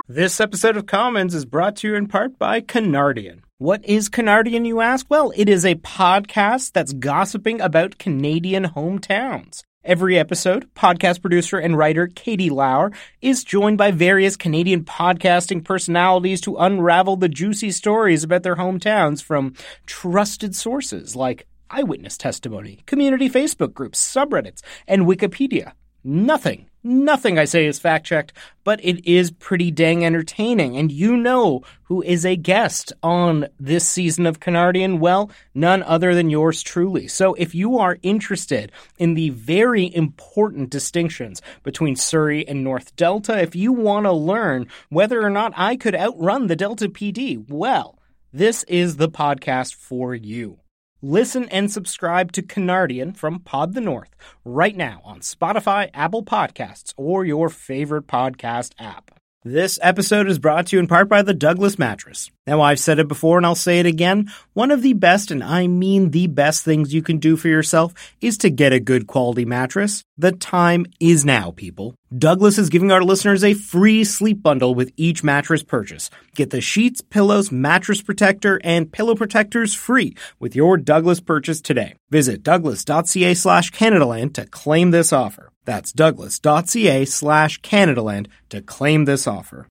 This episode of Commons is brought to you in part by Canardian. What is Canardian, you ask? Well, it is a podcast that's gossiping about Canadian hometowns. Every episode, podcast producer and writer Katie Lauer is joined by various Canadian podcasting personalities to unravel the juicy stories about their hometowns from trusted sources like eyewitness testimony, community Facebook groups, subreddits, and Wikipedia. Nothing I say is fact-checked, but it is pretty dang entertaining. And you know who is a guest on this season of Canardian? Well, none other than yours truly. So if you are interested in the very important distinctions between Surrey and North Delta, if you want to learn whether or not I could outrun the Delta PD, well, this is the podcast for you. Listen and subscribe to Canardian from Pod the North right now on Spotify, Apple Podcasts, or your favorite podcast app. This episode is brought to you in part by the Douglas Mattress. Now, I've said it before and I'll say it again. One of the best, and I mean the best things you can do for yourself is to get a good quality mattress. The time is now, people. Douglas is giving our listeners a free sleep bundle with each mattress purchase. Get the sheets, pillows, mattress protector, and pillow protectors free with your Douglas purchase today. Visit douglas.ca/Canadaland to claim this offer. That's douglas.ca/Canadaland to claim this offer.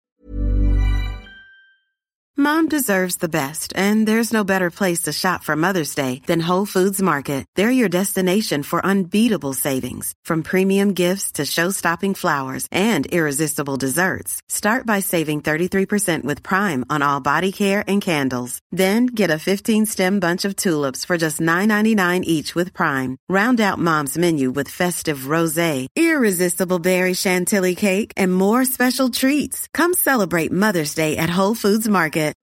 Mom deserves the best, and there's no better place to shop for Mother's Day than Whole Foods Market. They're your destination for unbeatable savings, from premium gifts to show-stopping flowers and irresistible desserts. Start by saving 33% with Prime on all body care and candles. Then get a 15-stem bunch of tulips for just $9.99 each with Prime. Round out Mom's menu with festive rosé, irresistible berry chantilly cake, and more special treats. Come celebrate Mother's Day at Whole Foods Market.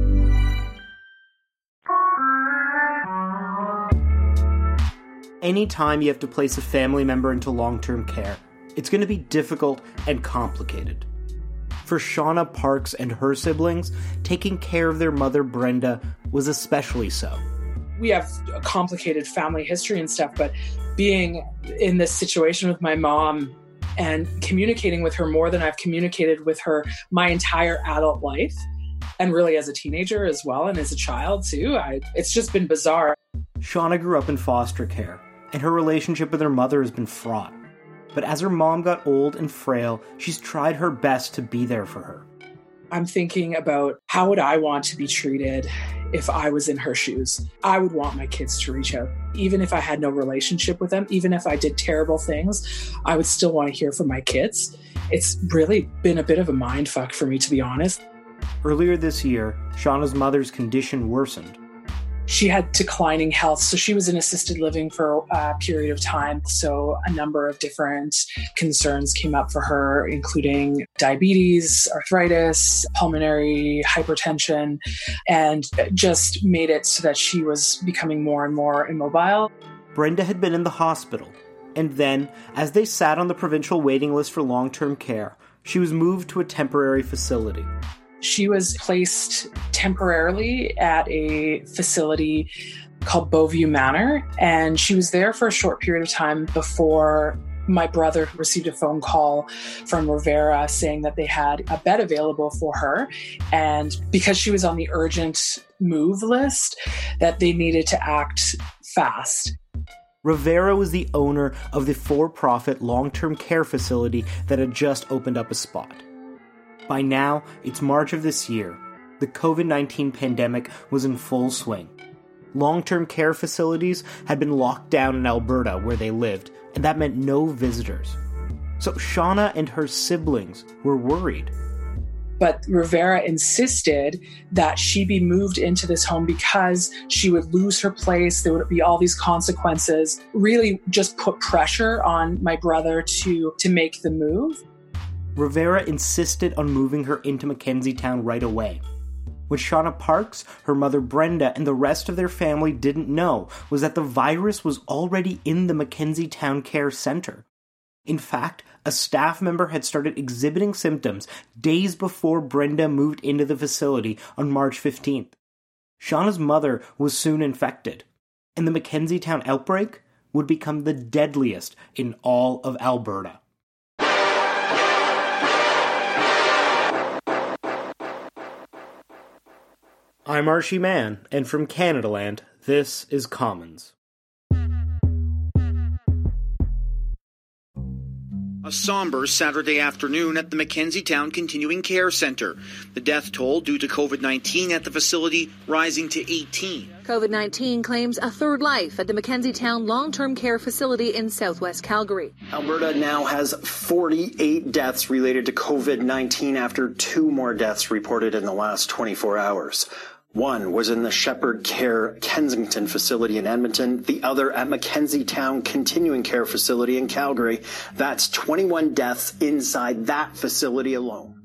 Anytime you have to place a family member into long-term care, it's going to be difficult and complicated. For Shauna Parks and her siblings, taking care of their mother Brenda was especially so. We have a complicated family history and stuff, but being in this situation with my mom and communicating with her more than I've communicated with her my entire adult life, and really as a teenager as well, and as a child too, it's just been bizarre. Shauna grew up in foster care, and her relationship with her mother has been fraught. But as her mom got old and frail, she's tried her best to be there for her. I'm thinking about how would I want to be treated if I was in her shoes. I would want my kids to reach out. Even if I had no relationship with them, even if I did terrible things, I would still want to hear from my kids. It's really been a bit of a mind fuck for me, to be honest. Earlier this year, Shauna's mother's condition worsened. She had declining health, so she was in assisted living for a period of time. So a number of different concerns came up for her, including diabetes, arthritis, pulmonary hypertension, and just made it so that she was becoming more and more immobile. Brenda had been in the hospital, and then, as they sat on the provincial waiting list for long-term care, she was moved to a temporary facility. She was placed temporarily at a facility called Beauview Manor, and she was there for a short period of time before my brother received a phone call from Rivera saying that they had a bed available for her, and because she was on the urgent move list, that they needed to act fast. Rivera was the owner of the for-profit long-term care facility that had just opened up a spot. By now, it's March of this year. The COVID-19 pandemic was in full swing. Long-term care facilities had been locked down in Alberta where they lived, and that meant no visitors. So Shauna and her siblings were worried. But Rivera insisted that she be moved into this home because she would lose her place. There would be all these consequences. Really just put pressure on my brother to make the move. Rivera insisted on moving her into Mackenzie Town right away. What Shauna Parks, her mother Brenda, and the rest of their family didn't know was that the virus was already in the Mackenzie Town Care Center. In fact, a staff member had started exhibiting symptoms days before Brenda moved into the facility on March 15th. Shauna's mother was soon infected, and the Mackenzie Town outbreak would become the deadliest in all of Alberta. I'm Archie Mann, and from Canadaland, this is Commons. A somber Saturday afternoon at the Mackenzie Town Continuing Care Centre. The death toll due to COVID-19 at the facility rising to 18. COVID-19 claims a third life at the Mackenzie Town Long-Term Care Facility in southwest Calgary. Alberta now has 48 deaths related to COVID-19 after 2 more deaths reported in the last 24 hours. One was in the Shepherd Care Kensington facility in Edmonton, the other at Mackenzie Town Continuing Care Facility in Calgary. That's 21 deaths inside that facility alone.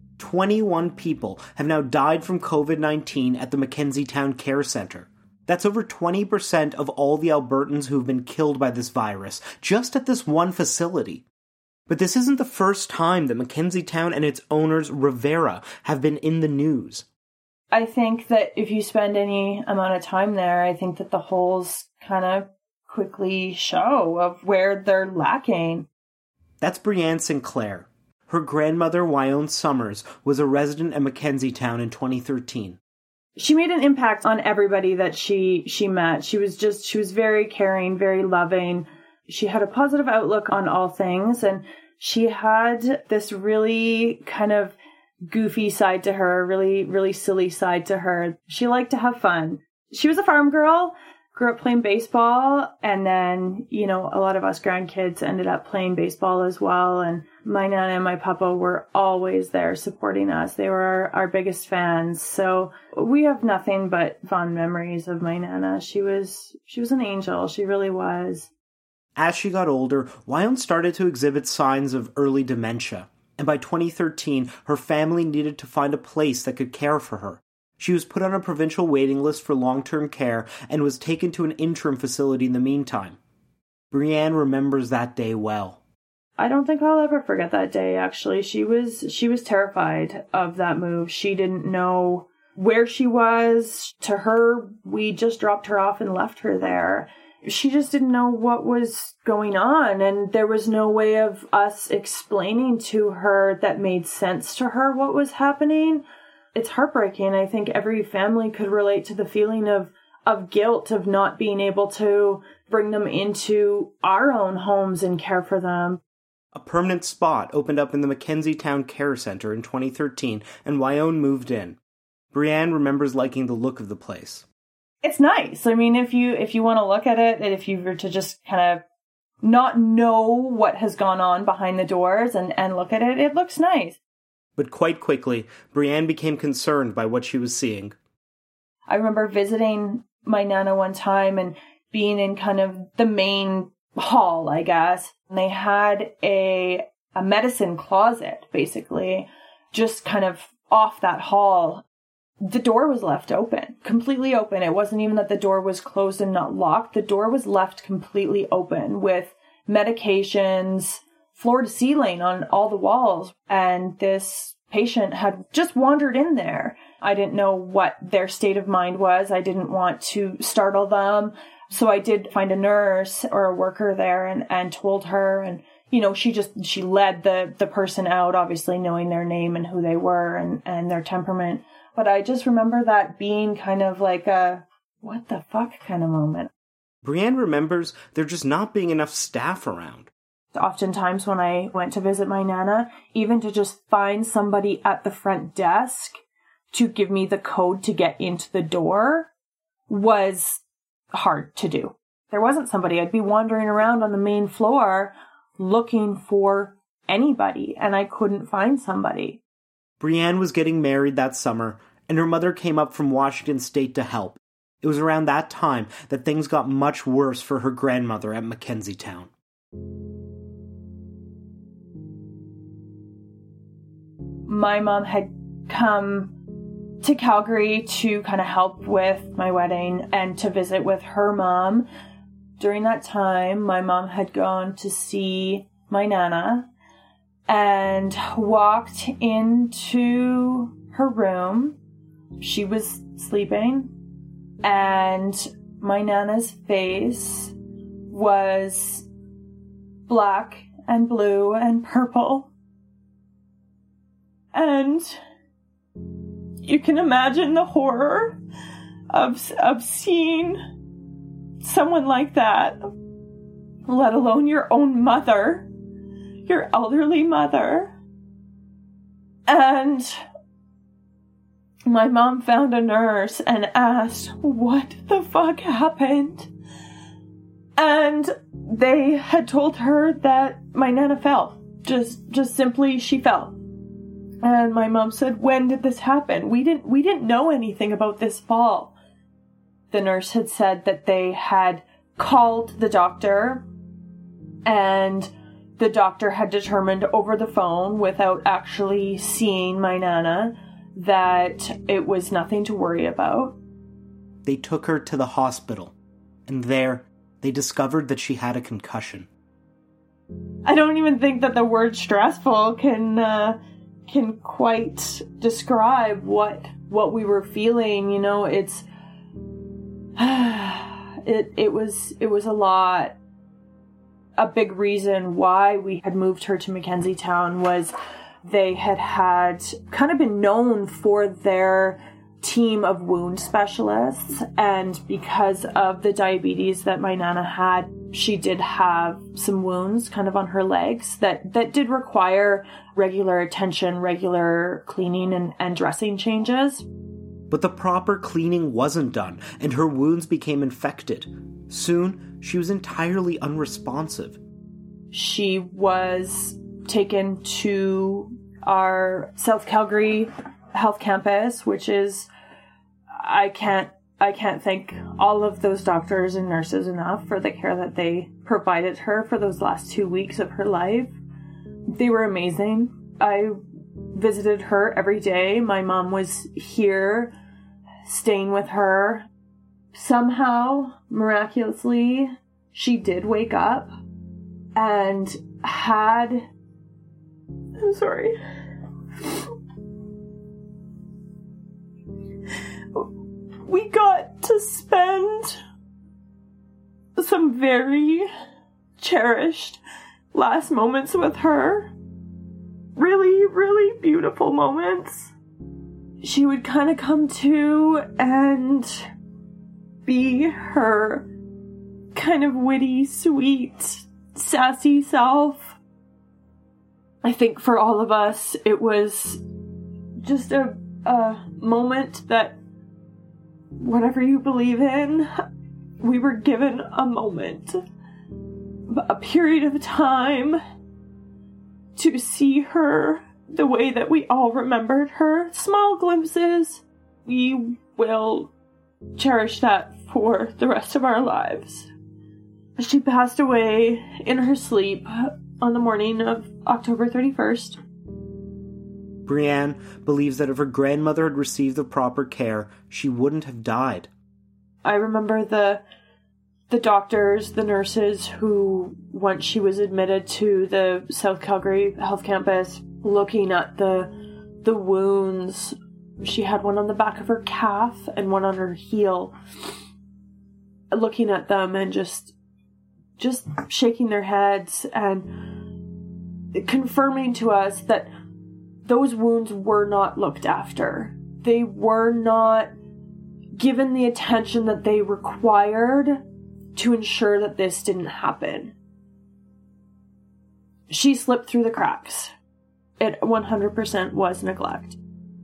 21 people have now died from COVID-19 at the Mackenzie Town Care Centre. That's over 20% of all the Albertans who've been killed by this virus, just at this one facility. But this isn't the first time that Mackenzie Town and its owners, Revera, have been in the news. I think that if you spend any amount of time there, I think that the holes kind of quickly show of where they're lacking. That's Brianne Sinclair. Her grandmother, Wyone Summers, was a resident at Mackenzie Town in 2013. She made an impact on everybody that she met. She was very caring, very loving. She had a positive outlook on all things, and she had this really kind of goofy side to her, really, really silly side to her. She liked to have fun. She was a farm girl, grew up playing baseball, and then, a lot of us grandkids ended up playing baseball as well. And my nana and my papa were always there supporting us. They were our biggest fans. So we have nothing but fond memories of my nana. She was an angel. She really was. As she got older, Wyone started to exhibit signs of early dementia. And by 2013, her family needed to find a place that could care for her. She was put on a provincial waiting list for long-term care and was taken to an interim facility in the meantime. Brianne remembers that day well. I don't think I'll ever forget that day, actually. She was terrified of that move. She didn't know where she was. To her, we just dropped her off and left her there. She just didn't know what was going on, and there was no way of us explaining to her that made sense to her what was happening. It's heartbreaking. I think every family could relate to the feeling of guilt of not being able to bring them into our own homes and care for them. A permanent spot opened up in the Mackenzie Town Care Centre in 2013, and Wyone moved in. Brianne remembers liking the look of the place. It's nice. I mean, if you want to look at it, and if you were to just kind of not know what has gone on behind the doors and look at it, it looks nice. But quite quickly, Brianne became concerned by what she was seeing. I remember visiting my nana one time and being in kind of the main hall, I guess. And they had a medicine closet, basically, just kind of off that hall. The door was left open, completely open. It wasn't even that the door was closed and not locked. The door was left completely open with medications, floor to ceiling on all the walls. And this patient had just wandered in there. I didn't know what their state of mind was. I didn't want to startle them. So I did find a nurse or a worker there and told her. And, she led the person out, obviously knowing their name and who they were and their temperament. But I just remember that being kind of like a, what the fuck kind of moment. Brianne remembers there just not being enough staff around. Oftentimes when I went to visit my nana, even to just find somebody at the front desk to give me the code to get into the door was hard to do. There wasn't somebody. I'd be wandering around on the main floor looking for anybody, and I couldn't find somebody. Brianne was getting married that summer, and her mother came up from Washington State to help. It was around that time that things got much worse for her grandmother at Mackenzie Town. My mom had come to Calgary to kind of help with my wedding and to visit with her mom. During that time, my mom had gone to see my nana and walked into her room. She was sleeping, and my nana's face was black and blue and purple. And you can imagine the horror of seeing someone like that, let alone your own mother, your elderly mother. And my mom found a nurse and asked, what the fuck happened? And they had told her that my Nana fell. Just simply, she fell. And my mom said, when did this happen? We didn't know anything about this fall. The nurse had said that they had called the doctor, and the doctor had determined over the phone, without actually seeing my Nana, that it was nothing to worry about. They took her to the hospital, and there they discovered that she had a concussion. I don't even think that the word stressful can quite describe what we were feeling. You know, it was a lot. A big reason why we had moved her to Mackenzie Town was they had kind of been known for their team of wound specialists, and because of the diabetes that my Nana had, she did have some wounds kind of on her legs that did require regular attention, regular cleaning and dressing changes. But the proper cleaning wasn't done, and her wounds became infected. Soon, she was entirely unresponsive. She was taken to our South Calgary Health Campus, which is, I can't thank all of those doctors and nurses enough for the care that they provided her for those last 2 weeks of her life. They were amazing. I visited her every day. My mom was here staying with her. Somehow, miraculously, she did wake up and had... I'm sorry. We got to spend some very cherished last moments with her. Really, really beautiful moments. She would kind of come to and be her kind of witty, sweet, sassy self. I think for all of us, it was just a moment that, whatever you believe in, we were given a moment, a period of time to see her the way that we all remembered her. Small glimpses. We will cherish that for the rest of our lives. She passed away in her sleep on the morning of October 31st. Brianne believes that if her grandmother had received the proper care, she wouldn't have died. I remember the doctors, the nurses who, once she was admitted to the South Calgary Health Campus, looking at the wounds. She had one on the back of her calf and one on her heel. Looking at them and just shaking their heads and confirming to us that those wounds were not looked after. They were not given the attention that they required to ensure that this didn't happen. She slipped through the cracks. It 100% was neglect.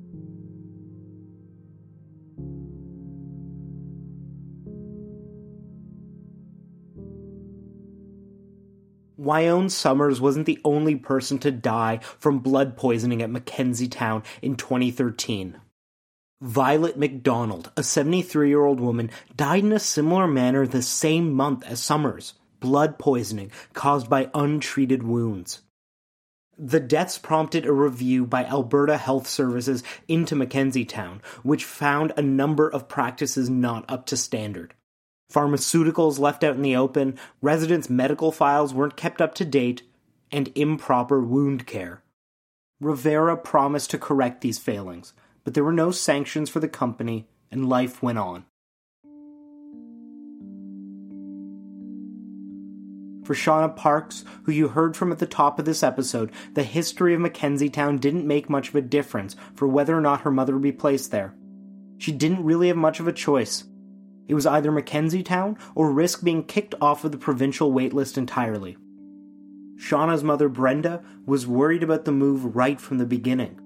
Wyown Summers wasn't the only person to die from blood poisoning at Mackenzie Town in 2013. Violet McDonald, a 73-year-old woman, died in a similar manner the same month as Summers, blood poisoning caused by untreated wounds. The deaths prompted a review by Alberta Health Services into Mackenzie Town, which found a number of practices not up to standard. Pharmaceuticals left out in the open, residents' medical files weren't kept up to date, and improper wound care. Rivera promised to correct these failings, but there were no sanctions for the company, and life went on. For Shauna Parks, who you heard from at the top of this episode, the history of Mackenzie Town didn't make much of a difference for whether or not her mother would be placed there. She didn't really have much of a choice. It was either Mackenzie Town or risk being kicked off of the provincial waitlist entirely. Shauna's mother, Brenda, was worried about the move right from the beginning.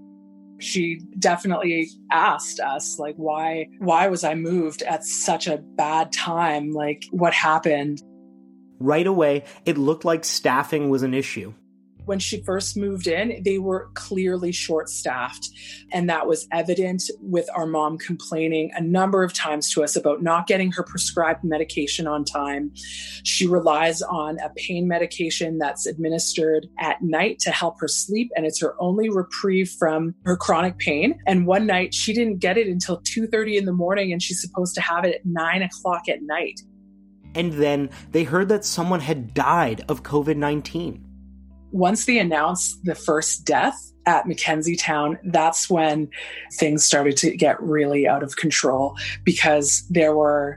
She definitely asked us, like, why was I moved at such a bad time? Like, what happened? Right away, it looked like staffing was an issue. When she first moved in, they were clearly short-staffed, and that was evident with our mom complaining a number of times to us about not getting her prescribed medication on time. She relies on a pain medication that's administered at night to help her sleep, and it's her only reprieve from her chronic pain. And one night, she didn't get it until 2:30 in the morning, and she's supposed to have it at 9 o'clock at night. And then they heard that someone had died of COVID-19. Once they announced the first death at Mackenzie Town, that's when things started to get really out of control, because there were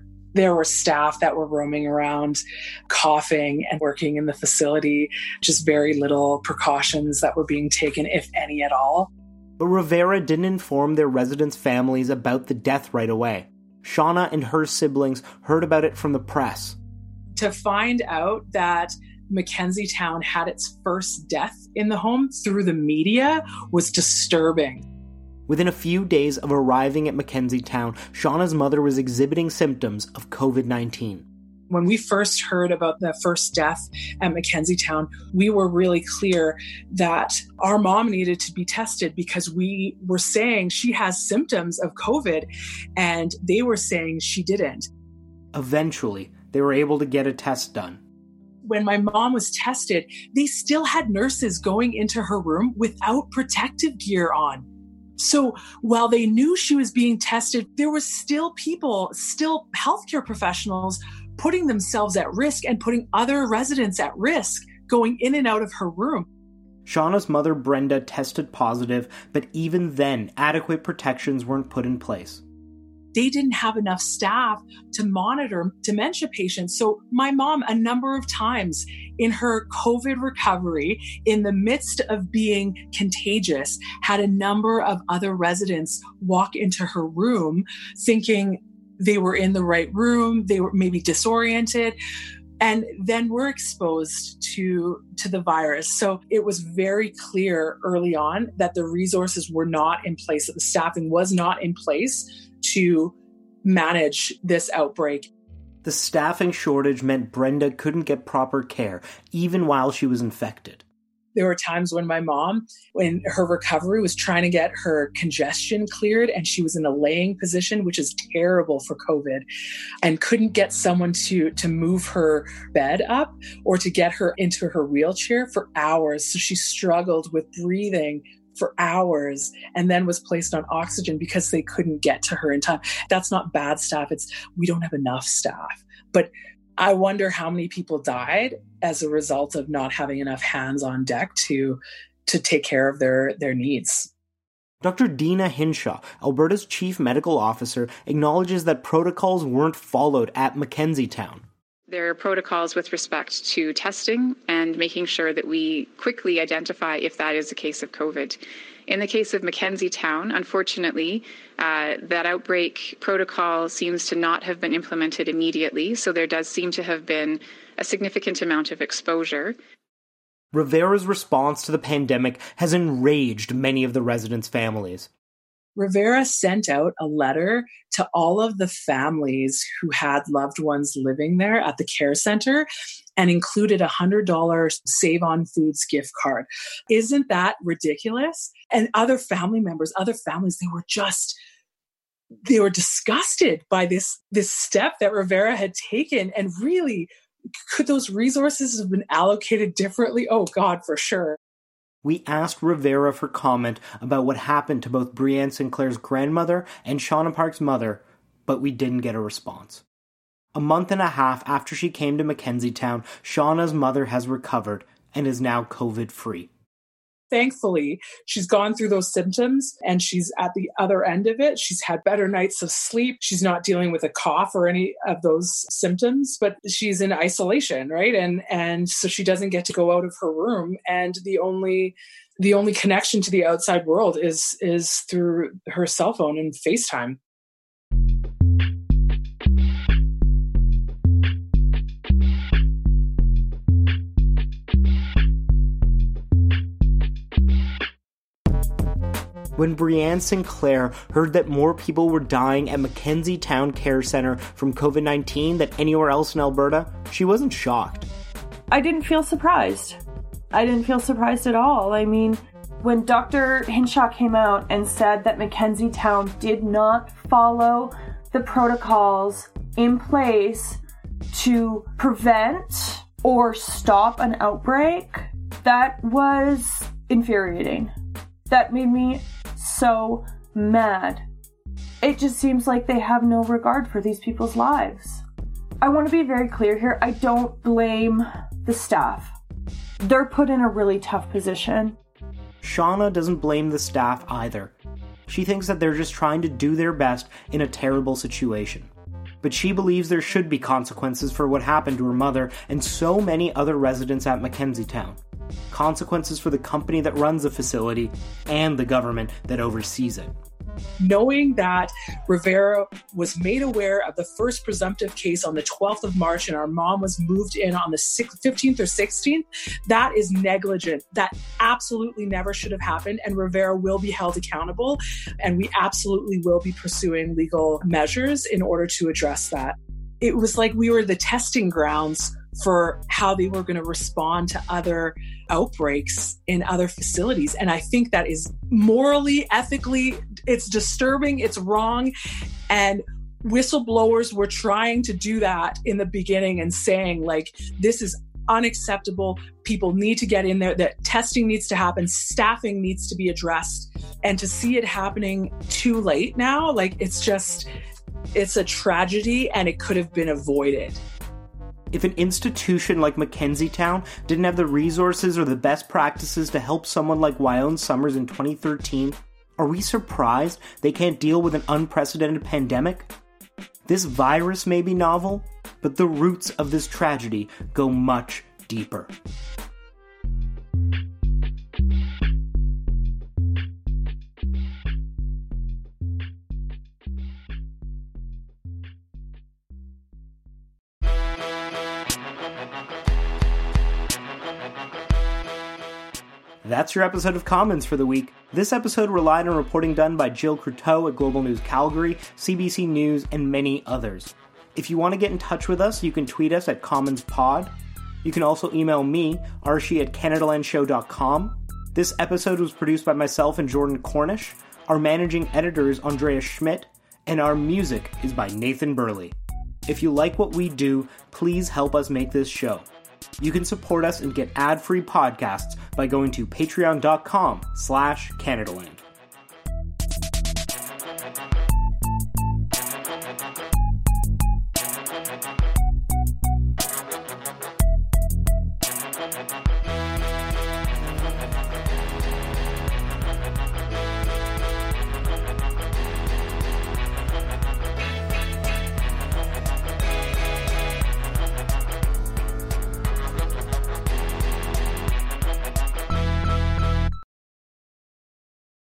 staff that were roaming around, coughing and working in the facility, just very little precautions that were being taken, if any at all. But Rivera didn't inform their residents' families about the death right away. Shauna and her siblings heard about it from the press. To find out that Mackenzie Town had its first death in the home through the media was disturbing. Within a few days of arriving at Mackenzie Town, Shauna's mother was exhibiting symptoms of COVID-19. When we first heard about the first death at Mackenzie Town, we were really clear that our mom needed to be tested, because we were saying she has symptoms of COVID and they were saying she didn't. Eventually, they were able to get a test done. When my mom was tested, they still had nurses going into her room without protective gear on. So while they knew she was being tested, there were still healthcare professionals putting themselves at risk and putting other residents at risk going in and out of her room. Shauna's mother, Brenda, tested positive, but even then, adequate protections weren't put in place. They didn't have enough staff to monitor dementia patients. So my mom, a number of times in her COVID recovery, in the midst of being contagious, had a number of other residents walk into her room thinking they were in the right room, they were maybe disoriented, and then were exposed to the virus. So it was very clear early on that the resources were not in place, that the staffing was not in place to manage this outbreak. The staffing shortage meant Brenda couldn't get proper care, even while she was infected. There were times when my mom, when her recovery, was trying to get her congestion cleared, and she was in a laying position, which is terrible for COVID, and couldn't get someone to move her bed up or to get her into her wheelchair for hours. So she struggled with breathing for hours, and then was placed on oxygen because they couldn't get to her in time. That's not bad staff. It's we don't have enough staff. But I wonder how many people died as a result of not having enough hands on deck to take care of their needs. Dr. Dina Hinshaw, Alberta's chief medical officer, acknowledges that protocols weren't followed at Mackenzie Town. There are protocols with respect to testing and making sure that we quickly identify if that is a case of COVID. In the case of Mackenzie Town, unfortunately, that outbreak protocol seems to not have been implemented immediately, so there does seem to have been a significant amount of exposure. Rivera's response to the pandemic has enraged many of the residents' families. Rivera sent out a letter to all of the families who had loved ones living there at the care center and included a $100 Save on Foods gift card. Isn't that ridiculous? And other family members, other families, they were disgusted by this step that Rivera had taken. And really, could those resources have been allocated differently? Oh God, for sure. We asked Rivera for comment about what happened to both Breanne Sinclair's grandmother and Shauna Parks' mother, but we didn't get a response. A month and a half after she came to Mackenzie Town, Shauna's mother has recovered and is now COVID-free. thankfully, she's gone through those symptoms and she's at the other end of it. She's had better nights of sleep. She's not dealing with a cough or any of those symptoms, but she's in isolation, right? And so she doesn't get to go out of her room. And the only connection to the outside world is through her cell phone and FaceTime. When Brianne Sinclair heard that more people were dying at Mackenzie Town Care Centre from COVID-19 than anywhere else in Alberta, she wasn't shocked. I didn't feel surprised. I didn't feel surprised at all. I mean, when Dr. Hinshaw came out and said that Mackenzie Town did not follow the protocols in place to prevent or stop an outbreak, that was infuriating. That made me so mad. It just seems like they have no regard for these people's lives. I want to be very clear here. I don't blame the staff. They're put in a really tough position. Shauna doesn't blame the staff either. She thinks that they're just trying to do their best in a terrible situation. But she believes there should be consequences for what happened to her mother and so many other residents at Mackenzie Town. Consequences for the company that runs the facility and the government that oversees it. Knowing that Revera was made aware of the first presumptive case on the 12th of March and our mom was moved in on the 15th or 16th, that is negligent. That absolutely never should have happened, and Revera will be held accountable, and we absolutely will be pursuing legal measures in order to address that. It was like we were the testing grounds for how they were going to respond to other outbreaks in other facilities. And I think that is morally, ethically, it's disturbing, it's wrong. And whistleblowers were trying to do that in the beginning and saying, like, this is unacceptable. People need to get in there, that testing needs to happen, staffing needs to be addressed. And to see it happening too late now, like, it's a tragedy and it could have been avoided. If an institution like Mackenzie Town didn't have the resources or the best practices to help someone like Wionne Summers in 2013, are we surprised they can't deal with an unprecedented pandemic? This virus may be novel, but the roots of this tragedy go much deeper. That's your episode of Commons for the week. This episode relied on reporting done by Jill Croteau at Global News Calgary, CBC News, and many others. If you want to get in touch with us, you can tweet us at CommonsPod. You can also email me, archie@CanadaLandShow.com. This episode was produced by myself and Jordan Cornish. Our managing editor is Andrea Schmidt, and our music is by Nathan Burley. If you like what we do, please help us make this show. You can support us and get ad-free podcasts by going to patreon.com/CanadaLand.